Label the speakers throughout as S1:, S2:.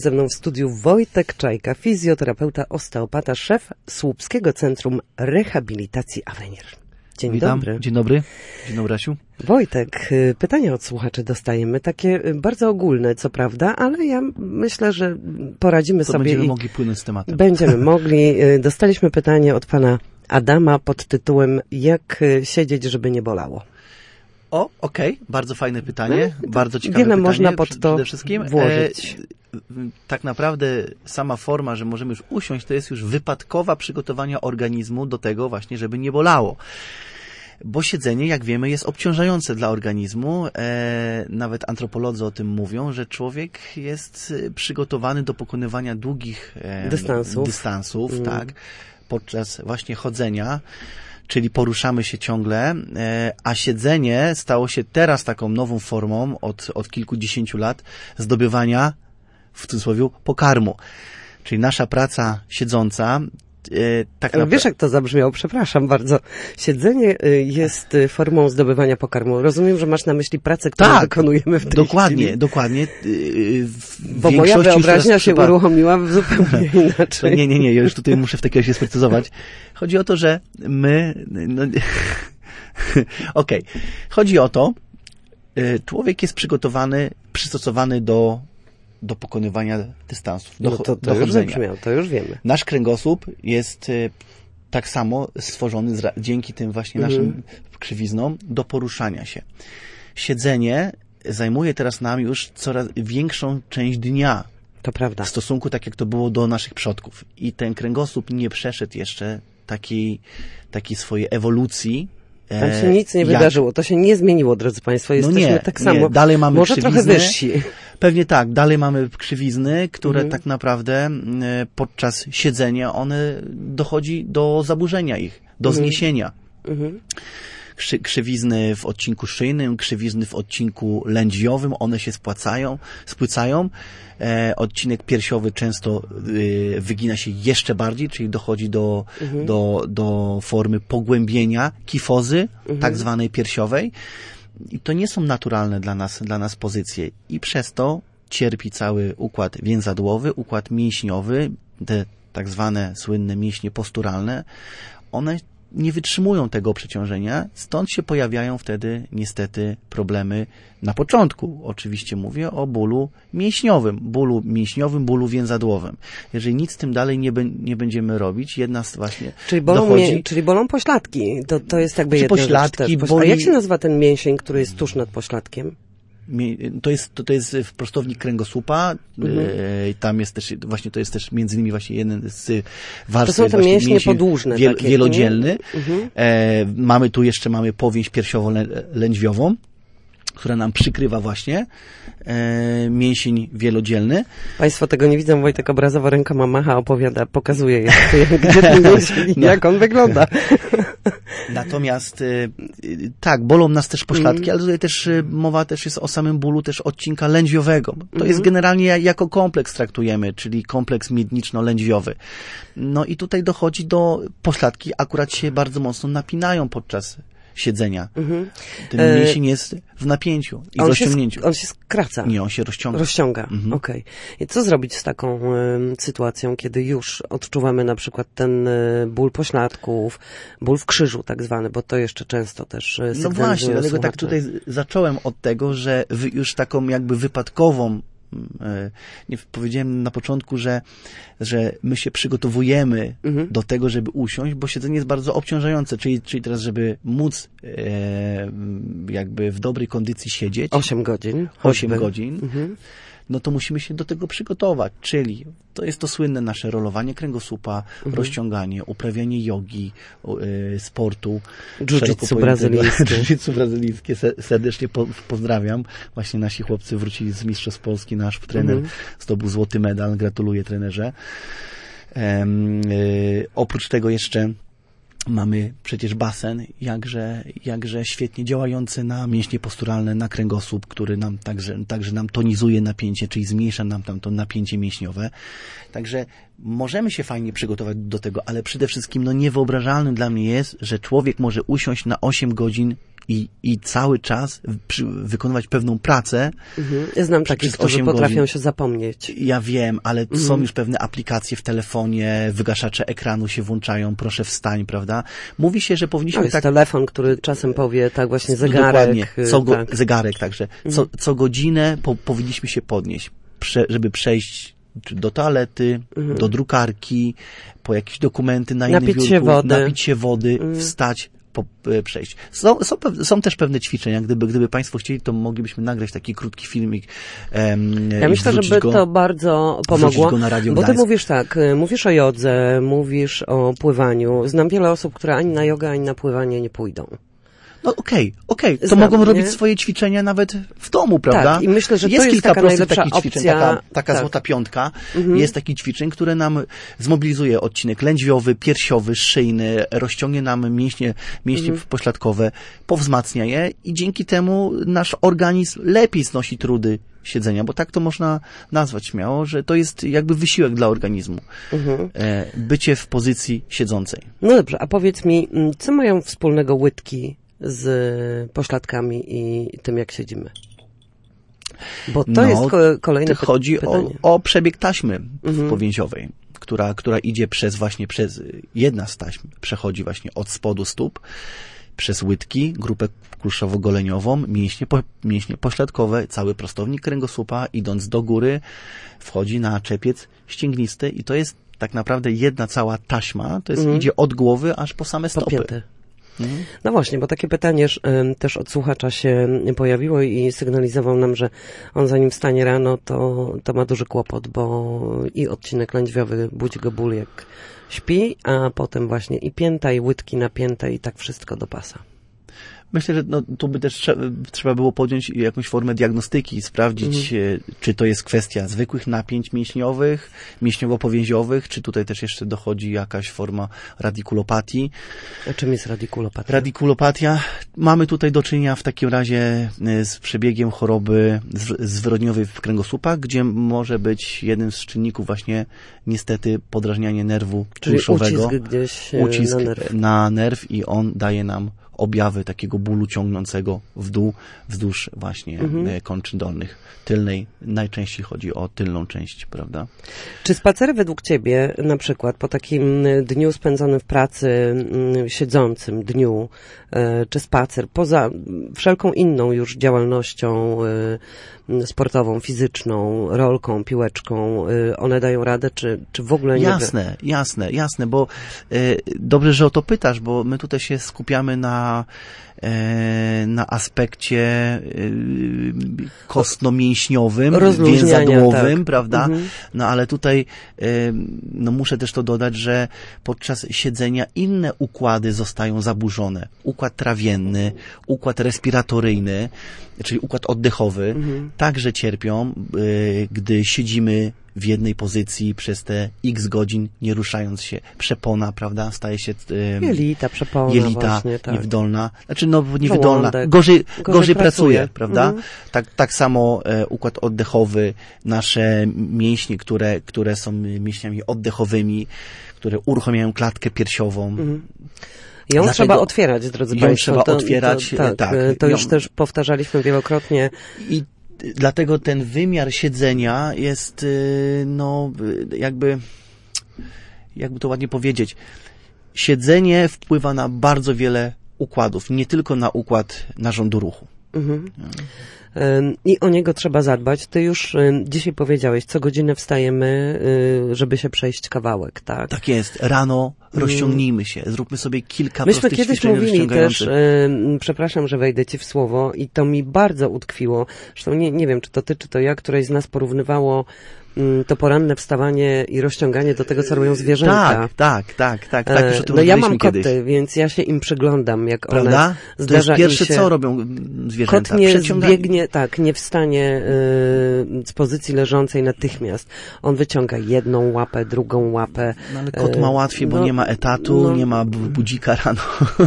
S1: Ze mną w studiu Wojtek Czajka, fizjoterapeuta, osteopata, szef Słupskiego Centrum Rehabilitacji Avenir. Dzień dobry.
S2: Dzień dobry. Dzień dobry, Asiu.
S1: Wojtek, pytania od słuchaczy dostajemy, takie bardzo ogólne, co prawda, ale ja myślę, że poradzimy sobie.
S2: Będziemy mogli płynąć z tematem.
S1: Będziemy mogli. Dostaliśmy pytanie od pana Adama pod tytułem: jak siedzieć, żeby nie bolało?
S2: Okej. Bardzo fajne pytanie, bardzo ciekawe pytanie.
S1: Wiele można pod to
S2: przede wszystkim
S1: włożyć.
S2: Tak naprawdę sama forma, że możemy już usiąść, to jest już wypadkowa przygotowania organizmu do tego właśnie, żeby nie bolało. Bo siedzenie, jak wiemy, jest obciążające dla organizmu. Nawet antropolodzy o tym mówią, że człowiek jest przygotowany do pokonywania długich dystansów, tak, podczas właśnie chodzenia, czyli poruszamy się ciągle, a siedzenie stało się teraz taką nową formą od kilkudziesięciu lat zdobywania, w cudzysłowie, pokarmu. Czyli nasza praca siedząca tak naprawdę...
S1: Wiesz, jak to zabrzmiało? Przepraszam bardzo. Siedzenie jest formą zdobywania pokarmu. Rozumiem, że masz na myśli pracę, którą wykonujemy w tej chwili.
S2: Dokładnie.
S1: Bo moja wyobraźnia się uruchomiła zupełnie inaczej.
S2: Nie, ja już tutaj muszę w takim razie sprecyzować. Chodzi o to, że my... Okej. Chodzi o to, człowiek jest przystosowany do pokonywania dystansów, do chodzenia.
S1: To już wiemy.
S2: Nasz kręgosłup jest tak samo stworzony dzięki tym właśnie naszym krzywiznom do poruszania się. Siedzenie zajmuje teraz nam już coraz większą część dnia.
S1: To prawda.
S2: W stosunku tak jak to było do naszych przodków. I ten kręgosłup nie przeszedł jeszcze takiej swojej ewolucji.
S1: Tam się nic nie wydarzyło. To się nie zmieniło, drodzy Państwo. Jesteśmy tak samo.
S2: Dalej mamy
S1: może trochę wyżsi.
S2: Pewnie tak. Dalej mamy krzywizny, które tak naprawdę podczas siedzenia one dochodzi do zaburzenia ich, do zniesienia. Krzywizny w odcinku szyjnym, krzywizny w odcinku lędźwiowym, one się spłycają. Odcinek piersiowy często wygina się jeszcze bardziej, czyli dochodzi do formy pogłębienia kifozy, tak zwanej piersiowej. I to nie są naturalne dla nas pozycje. I przez to cierpi cały układ więzadłowy, układ mięśniowy, te tak zwane słynne mięśnie posturalne. One nie wytrzymują tego przeciążenia, stąd się pojawiają wtedy niestety problemy. Na początku oczywiście mówię o bólu mięśniowym, bólu więzadłowym. Jeżeli nic z tym dalej nie będziemy robić, jedna z właśnie
S1: Czyli bolą pośladki. To jest jakby jedna
S2: pośladki,
S1: rzecz. A jak się nazywa ten mięsień, który jest tuż nad pośladkiem?
S2: To jest prostownik kręgosłupa. Tam jest też, właśnie to jest też między innymi właśnie jeden z warstw.
S1: To są te mięśnie podłużne.
S2: Wielodzielny. Mamy powięź piersiowo-lędźwiową, która nam przykrywa właśnie mięsień wielodzielny.
S1: Państwo tego nie widzą, Wojtek obrazowo rękoma macha, opowiada, pokazuje gdzie ten mięsień, jak on wygląda.
S2: Natomiast tak, bolą nas też pośladki, ale tutaj też mowa też jest o samym bólu też odcinka lędźwiowego. To jest generalnie jako kompleks traktujemy, czyli kompleks miedniczno-lędźwiowy. No i tutaj dochodzi do pośladki, akurat się bardzo mocno napinają podczas siedzenia. Ten mięsień jest w napięciu i w rozciągnięciu.
S1: On się skraca.
S2: Nie, on się rozciąga.
S1: Okej. I co zrobić z taką sytuacją, kiedy już odczuwamy na przykład ten ból pośladków, ból w krzyżu tak zwany, bo to jeszcze często też sygnalizują.
S2: No właśnie, dlatego tak tutaj zacząłem od tego, że już taką jakby wypadkową powiedziałem na początku, że my się przygotowujemy do tego, żeby usiąść, bo siedzenie jest bardzo obciążające, czyli teraz, żeby móc jakby w dobrej kondycji siedzieć
S1: 8 godzin,
S2: no to musimy się do tego przygotować, czyli to jest to słynne nasze rolowanie kręgosłupa, rozciąganie, uprawianie jogi, sportu.
S1: Jiu-jitsu brazylijskie.
S2: Jiu-jitsu brazylijskie. Serdecznie pozdrawiam. Właśnie nasi chłopcy wrócili z Mistrzostw Polski. Nasz trener zdobył złoty medal. Gratuluję trenerze. Oprócz tego jeszcze mamy przecież basen, jakże świetnie działający na mięśnie posturalne, na kręgosłup, który nam także nam tonizuje napięcie, czyli zmniejsza nam tam to napięcie mięśniowe. Także możemy się fajnie przygotować do tego, ale przede wszystkim niewyobrażalnym dla mnie jest, że człowiek może usiąść na 8 godzin i cały czas wykonywać pewną pracę.
S1: Znam takich, którzy potrafią się zapomnieć.
S2: Ja wiem, ale są już pewne aplikacje w telefonie, wygaszacze ekranu się włączają, proszę wstań, prawda? Mówi się, że powinniśmy
S1: jest telefon, który czasem powie, tak właśnie zegarek.
S2: Dokładnie, zegarek, także co godzinę powinniśmy się podnieść, żeby przejść do toalety, do drukarki, po jakieś dokumenty na innym biurku, napić się wody, wstać, przejść. Są też pewne ćwiczenia. Gdyby Państwo chcieli, to moglibyśmy nagrać taki krótki filmik.
S1: Ja myślę, żeby to bardzo pomogło, bo ty mówisz o jodze, mówisz o pływaniu. Znam wiele osób, które ani na jogę, ani na pływanie nie pójdą.
S2: No okej. To mogą robić swoje ćwiczenia nawet w domu, prawda?
S1: Tak, i myślę, że
S2: jest
S1: to jest taka najlepsza
S2: ćwiczeń,
S1: opcja.
S2: taka złota piątka. Jest takich ćwiczeń, które nam zmobilizuje odcinek lędźwiowy, piersiowy, szyjny, rozciągnie nam mięśnie pośladkowe, powzmacnia je i dzięki temu nasz organizm lepiej znosi trudy siedzenia, bo tak to można nazwać śmiało, że to jest jakby wysiłek dla organizmu. Bycie w pozycji siedzącej.
S1: No dobrze, a powiedz mi, co mają wspólnego łydki z pośladkami i tym, jak siedzimy? Bo to jest kolejne pytanie.
S2: Chodzi o przebieg taśmy powięziowej, która idzie przez jedna z taśm przechodzi właśnie od spodu stóp, przez łydki, grupę kulszowo-goleniową, mięśnie pośladkowe, cały prostownik kręgosłupa, idąc do góry, wchodzi na czepiec ścięgnisty i to jest tak naprawdę jedna cała taśma, to jest idzie od głowy aż po same stopy.
S1: Popięty. No właśnie, bo takie pytanie też od słuchacza się pojawiło i sygnalizował nam, że on zanim wstanie rano, to ma duży kłopot, bo i odcinek lędźwiowy budzi go ból jak śpi, a potem właśnie i pięta, i łydki napięte i tak wszystko do pasa.
S2: Myślę, że tu by też trzeba było podjąć jakąś formę diagnostyki i sprawdzić, czy to jest kwestia zwykłych napięć mięśniowych, mięśniowo-powięziowych, czy tutaj też jeszcze dochodzi jakaś forma radikulopatii.
S1: A czym jest radikulopatia?
S2: Radikulopatia. Mamy tutaj do czynienia w takim razie z przebiegiem choroby zwyrodniowej w kręgosłupach, gdzie może być jednym z czynników właśnie niestety podrażnianie nerwu kulszowego.
S1: Ucisk
S2: na nerw i on daje nam objawy takiego bólu ciągnącego w dół, wzdłuż właśnie kończyn dolnych. Tylnej, najczęściej chodzi o tylną część, prawda?
S1: Czy spacery według Ciebie, na przykład po takim dniu spędzonym w pracy, siedzącym dniu, czy spacer, poza wszelką inną już działalnością sportową, fizyczną, rolką, piłeczką, one dają radę, czy w ogóle nie?
S2: Jasne, bo dobrze, że o to pytasz, bo my tutaj się skupiamy na aspekcie kostno-mięśniowym, więzadłowym, prawda? No ale tutaj muszę też to dodać, że podczas siedzenia inne układy zostają zaburzone. Układ trawienny, układ respiratoryjny, czyli układ oddechowy, także cierpią, gdy siedzimy w jednej pozycji przez te x godzin, nie ruszając się. Przepona, prawda, staje się
S1: przepona właśnie, tak.
S2: niewydolna. Znaczy, niewydolna. Gorzej pracuje, prawda? Tak samo układ oddechowy, nasze mięśnie, które są mięśniami oddechowymi, które uruchamiają klatkę piersiową.
S1: Ją trzeba otwierać, drodzy Państwo.
S2: Trzeba otwierać, tak.
S1: To już też powtarzaliśmy wielokrotnie.
S2: I dlatego ten wymiar siedzenia jest, jakby to ładnie powiedzieć, siedzenie wpływa na bardzo wiele układów, nie tylko na układ narządu ruchu.
S1: I o niego trzeba zadbać. Ty już dzisiaj powiedziałeś, co godzinę wstajemy, żeby się przejść kawałek, tak? Tak
S2: jest. Rano rozciągnijmy się. Zróbmy sobie kilka prostych ćwiczeń
S1: rozciągających. Myśmy kiedyś mówili też, przepraszam, że wejdę Ci w słowo i to mi bardzo utkwiło. Zresztą nie wiem, czy to ty, czy to ja, któreś z nas porównywało to poranne wstawanie i rozciąganie do tego, co robią zwierzęta.
S2: Tak. Już o tym
S1: ja mam koty,
S2: kiedyś.
S1: Więc ja się im przyglądam, jak
S2: prawda?
S1: one zdarza
S2: to jest pierwsze,
S1: im się...
S2: co robią zwierzęta.
S1: Kot nie zbiegnie, nie wstanie z pozycji leżącej natychmiast. On wyciąga jedną łapę, drugą łapę.
S2: No, ale kot ma łatwiej, bo nie ma etatu, nie ma budzika rano.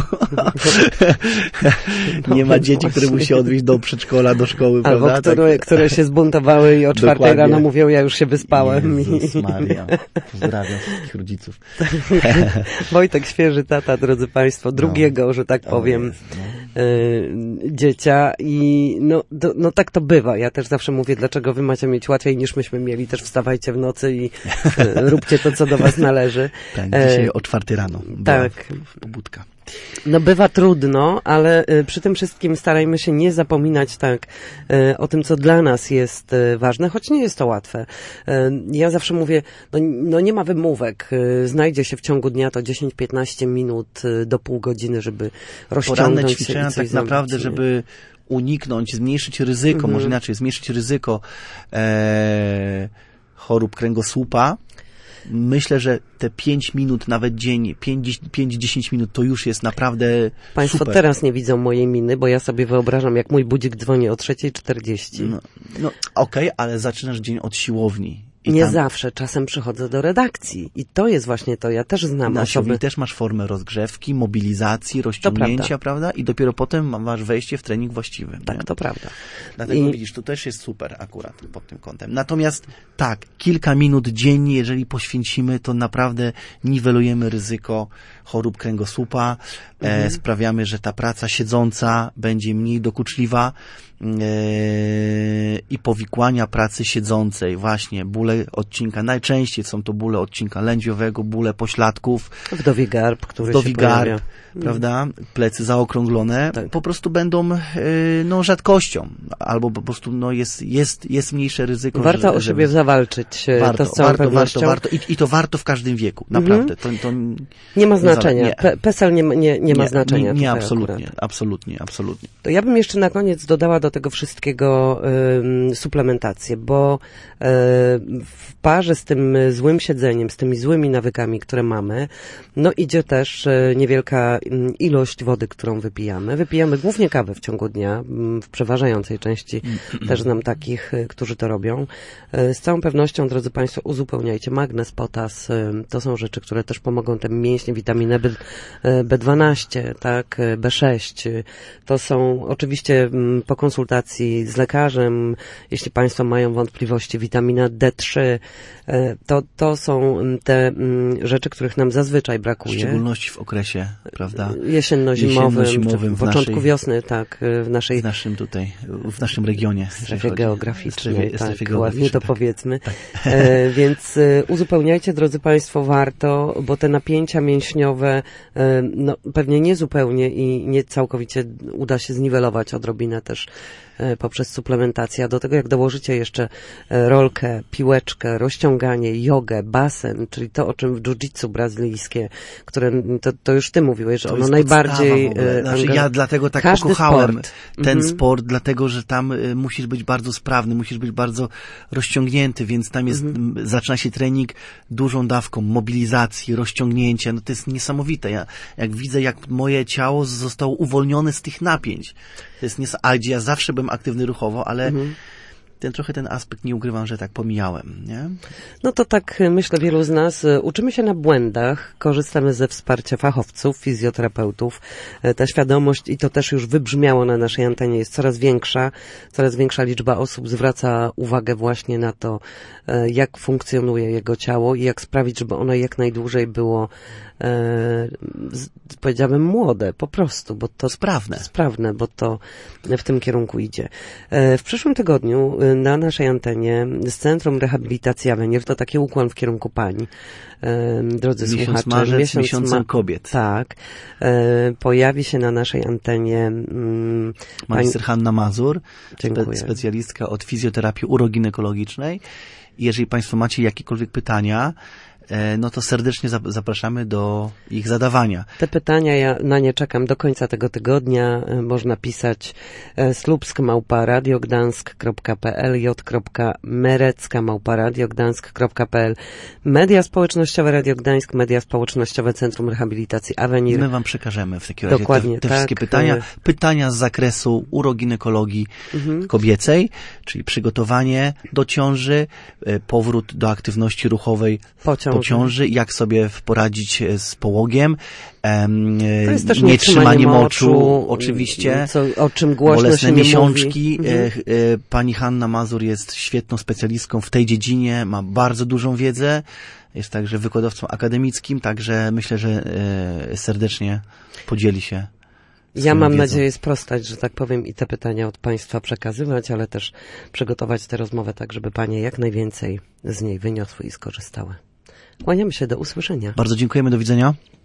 S2: Nie ma dzieci, które musi odwieźć do przedszkola, do szkoły,
S1: albo
S2: prawda?
S1: które się zbuntowały i o 4 rano mówią, ja już się wyspałem.
S2: Jezus Maria. Pozdrawiam wszystkich rodziców.
S1: Wojtek, świeży tata, drodzy Państwo, drugiego, że tak powiem. dziecia i no tak to bywa. Ja też zawsze mówię, dlaczego wy macie mieć łatwiej niż myśmy mieli. Też wstawajcie w nocy i róbcie to, co do was należy.
S2: Tak, dzisiaj o 4 rano.
S1: Tak.
S2: Pobudka.
S1: No bywa trudno, ale przy tym wszystkim starajmy się nie zapominać o tym, co dla nas jest ważne, choć nie jest to łatwe. Ja zawsze mówię, no nie ma wymówek. Znajdzie się w ciągu dnia to 10-15 minut do pół godziny, żeby rozciągnąć
S2: poranne
S1: się
S2: ćwiczenia
S1: i coś
S2: tak naprawdę,
S1: zrobić.
S2: żeby uniknąć, zmniejszyć ryzyko, może inaczej, zmniejszyć ryzyko chorób kręgosłupa. Myślę, że te 5 minut nawet dziennie, 5-10 minut to już jest naprawdę
S1: Państwo
S2: super.
S1: teraz nie widzą mojej miny, bo ja sobie wyobrażam, jak mój budzik dzwoni o 3:40.
S2: No okej, ale zaczynasz dzień od siłowni. I
S1: Nie
S2: tam
S1: zawsze, czasem przychodzę do redakcji i to jest właśnie to. Ja też znam
S2: na
S1: osoby.
S2: siłowni też masz formę rozgrzewki, mobilizacji, rozciągnięcia, prawda? I dopiero potem masz wejście w trening właściwy.
S1: Tak,
S2: nie?
S1: to prawda.
S2: Dlatego widzisz, to też jest super akurat pod tym kątem. Natomiast tak, kilka minut dziennie, jeżeli poświęcimy, to naprawdę niwelujemy ryzyko chorób kręgosłupa, sprawiamy, że ta praca siedząca będzie mniej dokuczliwa i powikłania pracy siedzącej, właśnie bóle odcinka, najczęściej są to bóle odcinka lędźwiowego, bóle pośladków,
S1: Wdowi garb, który się pojawia.
S2: Prawda? Plecy zaokrąglone, po prostu będą rzadkością, albo po prostu jest mniejsze ryzyko.
S1: Warto o siebie zawalczyć, to z całą pewnością.
S2: Warto. I to warto w każdym wieku, naprawdę. To
S1: nie ma znaczenia. PESEL nie ma znaczenia.
S2: Nie, absolutnie.
S1: To ja bym jeszcze na koniec dodała do tego wszystkiego suplementację, bo w parze z tym złym siedzeniem, z tymi złymi nawykami, które mamy, idzie też niewielka ilość wody, którą wypijamy. Wypijamy głównie kawę w ciągu dnia, w przeważającej części też znam takich, którzy to robią. Z całą pewnością, drodzy Państwo, uzupełniajcie magnez, potas. To są rzeczy, które też pomogą tym mięśnie, witaminę B12, tak, B6. To są oczywiście po konsultacji z lekarzem, jeśli Państwo mają wątpliwości, witamina D3. To są te rzeczy, których nam zazwyczaj brakuje.
S2: W szczególności w okresie, prawda?
S1: Jesienno-zimowym, w początku wiosny, tak,
S2: w naszym regionie.
S1: Strefie geograficznej,
S2: strefie
S1: ładnie to powiedzmy.
S2: Tak.
S1: Więc uzupełniajcie, drodzy Państwo, warto, bo te napięcia mięśniowe, pewnie nie zupełnie i nie całkowicie uda się zniwelować odrobinę też poprzez suplementację. A do tego jak dołożycie jeszcze rolkę, piłeczkę, rozciąganie, jogę, basen, czyli to, o czym w jiu-jitsu brazylijskie, które to już ty mówiłeś, że ono najbardziej...
S2: ja dlatego tak pokochałem ten sport, dlatego, że tam musisz być bardzo sprawny, musisz być bardzo rozciągnięty, więc tam jest, zaczyna się trening dużą dawką mobilizacji, rozciągnięcia, to jest niesamowite. Jak widzę, jak moje ciało zostało uwolnione z tych napięć. To jest gdzie ja zawsze byłem aktywny ruchowo, ale trochę ten aspekt, nie ukrywam, że tak pomijałem, nie?
S1: No to tak, myślę, wielu z nas uczymy się na błędach, korzystamy ze wsparcia fachowców, fizjoterapeutów. Ta świadomość, i to też już wybrzmiało na naszej antenie, jest coraz większa liczba osób zwraca uwagę właśnie na to, jak funkcjonuje jego ciało i jak sprawić, żeby ono jak najdłużej było powiedziałabym młode, po prostu, bo to sprawne, bo to w tym kierunku idzie. W przyszłym tygodniu na naszej antenie z Centrum Rehabilitacji Avenir, to taki ukłon w kierunku pań, drodzy słuchacze.
S2: Marzec, miesiącem kobiet.
S1: Tak. Pojawi się na naszej antenie
S2: magister Hanna Mazur, specjalistka od fizjoterapii uroginekologicznej. Jeżeli Państwo macie jakiekolwiek pytania, to serdecznie zapraszamy do ich zadawania.
S1: Te pytania, ja na nie czekam do końca tego tygodnia. Można pisać slupsk@radiogdansk.pl, j.merecka@radiogdansk.pl, media społecznościowe Radio Gdańsk, media społecznościowe Centrum Rehabilitacji Avenir.
S2: My Wam przekażemy w takim razie
S1: dokładnie,
S2: te wszystkie pytania. Pytania z zakresu uroginekologii kobiecej, czyli przygotowanie do ciąży, powrót do aktywności ruchowej po ciąży, jak sobie poradzić z połogiem,
S1: to jest też
S2: nietrzymanie moczu, oczywiście,
S1: o czym głośno
S2: bolesne
S1: się nie
S2: miesiączki.
S1: mówi.
S2: Pani Hanna Mazur jest świetną specjalistką w tej dziedzinie, ma bardzo dużą wiedzę, jest także wykładowcą akademickim, także myślę, że serdecznie podzieli się
S1: Ja mam
S2: wiedzą.
S1: nadzieję sprostać, że tak powiem, i te pytania od Państwa przekazywać, ale też przygotować tę rozmowę tak, żeby Panie jak najwięcej z niej wyniosły i skorzystały. Kłaniamy się, do usłyszenia.
S2: Bardzo dziękujemy, do widzenia.